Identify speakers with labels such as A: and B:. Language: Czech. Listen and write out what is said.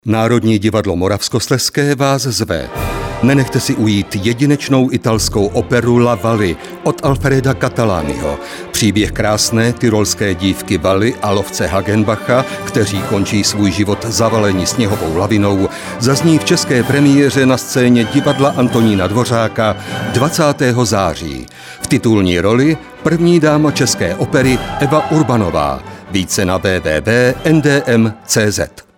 A: Národní divadlo Moravskoslezské vás zve. Nenechte si ujít jedinečnou italskou operu La Valli od Alfreda Catalaniho. Příběh krásné tyrolské dívky Valli a lovce Hagenbacha, kteří končí svůj život zavaleni sněhovou lavinou, zazní v české premiéře na scéně divadla Antonína Dvořáka 20. září. V titulní roli první dáma české opery Eva Urbanová. Více na www.ndm.cz.